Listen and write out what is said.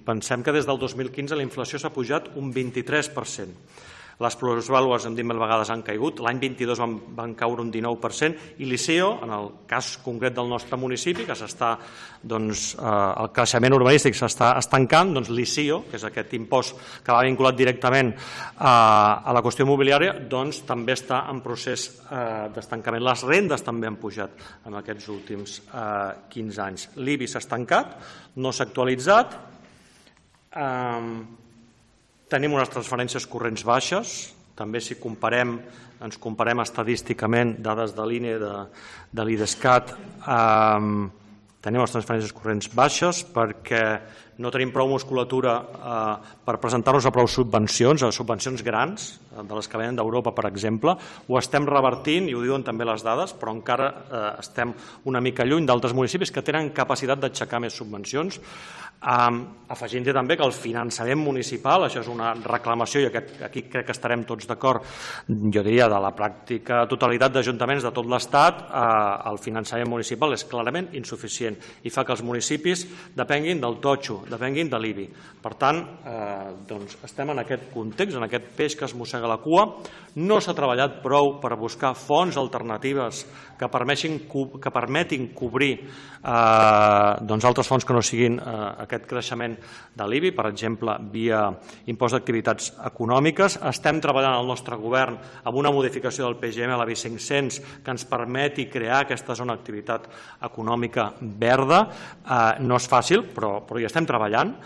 Pensem que des del 2015 la inflació s'ha pujat un 23%. Les plusvàlues, hem dit mil vegades, han caigut. L'any 22 van caure un 19% i l'ICEO, en el cas concret del nostre municipi, que el creixement urbanístic s'està estancant, doncs l'ICEO, que és aquest impost que va vinculat directament a la qüestió immobiliària, doncs també està en procés d'estancament. Les rendes també han pujat en aquests últims 15 anys. L'IBI s'ha estancat, no s'ha actualitzat. Tenim unes transferències corrents baixes, també si ens comparem estadísticament dades de l'INE, de l'IDESCAT, tenim les transferències corrents baixes perquè no tenim prou musculatura per presentar-nos a prou subvencions grans, de les que venen d'Europa, per exemple. Ho estem revertint, i ho diuen també les dades, però encara estem una mica lluny d'altres municipis que tenen capacitat d'aixecar més subvencions. Afegint-hi també que el finançament municipal, això és una reclamació, i aquí crec que estarem tots d'acord, jo diria de la pràctica totalitat d'ajuntaments de tot l'Estat, el finançament municipal és clarament insuficient i fa que els municipis depenguin del totxo, depenguin de l'IBI. Per tant, estem en aquest context, en aquest peix que es mossega la cua. No s'ha treballat prou per buscar fonts alternatives que permetin cobrir altres fonts que no siguin aquest creixement de l'IBI, per exemple, via impost d'activitats econòmiques. Estem treballant al nostre govern amb una modificació del PGM a la B500 que ens permeti crear aquesta zona d'activitat econòmica verda. No és fàcil, però hi estem treballant.